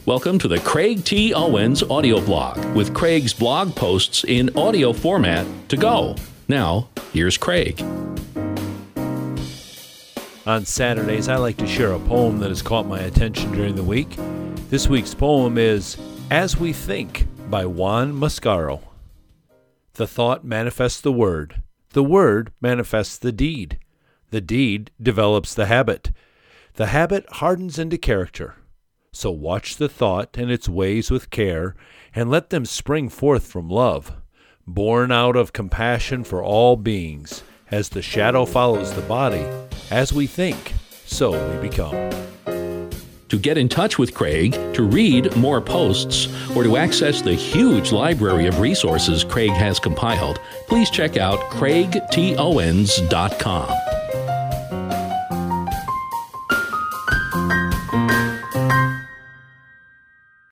Welcome to the Craig T. Owens audio blog with Craig's blog posts in audio format to go. Now, here's Craig. On Saturdays, I like to share a poem that has caught my attention during the week. This week's poem is As We Think by Juan Mascaro. The thought manifests the word manifests the deed develops the habit hardens into character. So watch the thought and its ways with care, and let them spring forth from love, born out of compassion for all beings. As the shadow follows the body, as we think, so we become. To get in touch with Craig, to read more posts, or to access the huge library of resources Craig has compiled, please check out craigtowens.com.